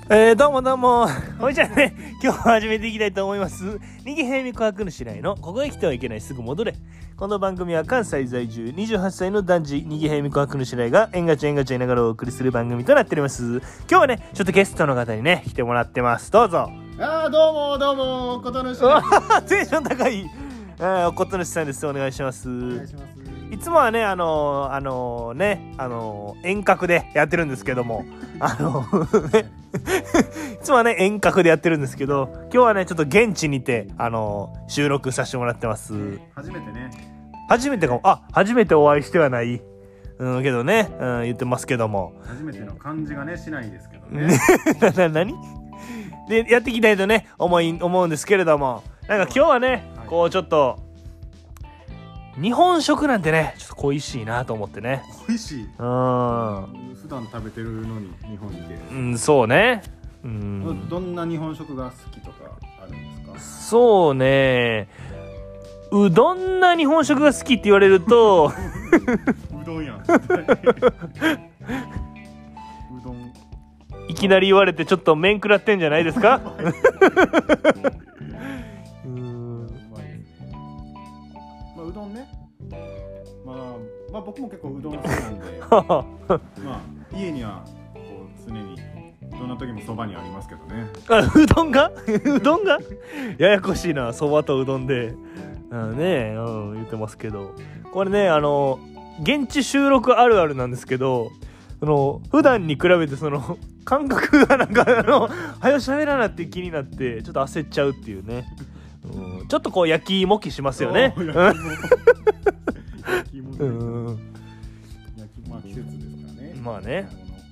どうもどうもほいじゃあね、今日始めていきたいと思います。逃げ早見琥珀主来のここへ来てはいけないすぐ戻れ。この番組は関西在住28歳の男児逃げ早見琥珀主来がえんがちゃ言いながらお送りする番組となっております。今日はねちょっとゲストの方にね来てもらってます。どうぞ。 どうもことぬしです。 テンション高い。おことぬしさんです。お願いします。 お願いします。 いつもはね遠隔でやってるんですけどもねいつもはね遠隔でやってるんですけど、今日はねちょっと現地にて収録させてもらってます。 初めてね。 初めてかも。初めてお会いしてはない。けどね、言ってますけども。 初めての感じがねしないですけどね。 何でやっていきたいとね思うんですけれども、なんか今日はね、 はい、 こうちょっと日本食なんてねちょっと恋しいなと思ってね。 恋しい。普段食べてるのに日本にで。 そうね。 どんな日本食が好きとかあるんですか？ そうね。どんな日本食が好きって言われるとうどんやん。うどん。 いきなり言われてちょっと面食らってんじゃないですか？ うどんね。まあ僕も結構うどん好きなんでまあ家にはこう常にどんな時もそばにありますけどね。 うどんがややこしいな。そばとうどんで言ってますけど、これね現地収録あるあるなんですけど、普段に比べてその感覚がなんかはよ喋らなって気になってちょっと焦っちゃうっていうね。ちょっとこう焼き芋きしますよね。 焼き芋季節ですからね。 まあね。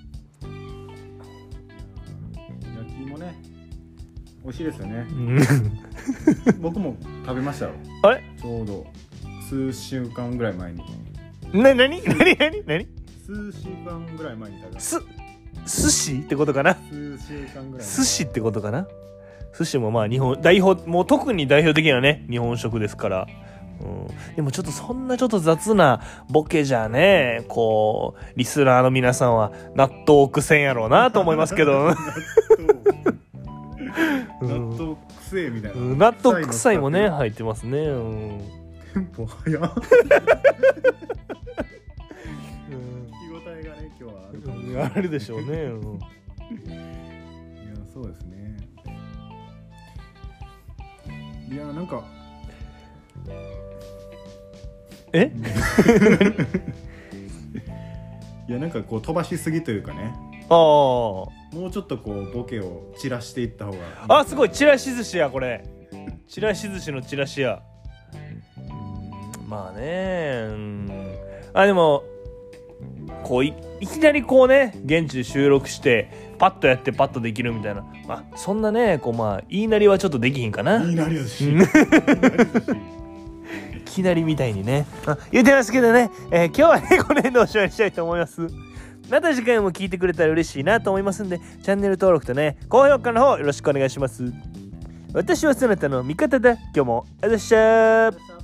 焼き芋ね美味しいですよね。僕も食べましたよ。 あれちょうど数週間ぐらい前に。 何数週間ぐらい前に食べました。 寿司ってことかな。 数週間ぐらい。 寿司ってことかな。寿司もまあもう特に代表的なね日本食ですから。でもちょっとそんなちょっと雑なボケじゃね、こうリスナーの皆さんは納豆苦戦やろうなと思いますけど納豆臭いみたいな。 納豆臭いもね入ってますね。 テンポ早っ。聞き応えがね今日はあるかもしれない。 あるでしょうね。 いやそうですね。いやなんかいやなんかこう飛ばしすぎというかね。もうちょっとこうボケを散らしていった方が。 すごいちらし寿司やこれ。ちらし寿司のチラシや。まあね。でもこういきなりこうね現地で収録してパッとやってパッとできるみたいな、そんなねこう言いなりはちょっとできひんかな。 言いなりだし。 いきなりみたいにね言ってますけどね、今日はねこの辺でおしまいにしたいと思います。また次回も聞いてくれたら嬉しいなと思いますんで、チャンネル登録とね高評価の方よろしくお願いします。私はそなたの味方だ。今日もありがとうございました。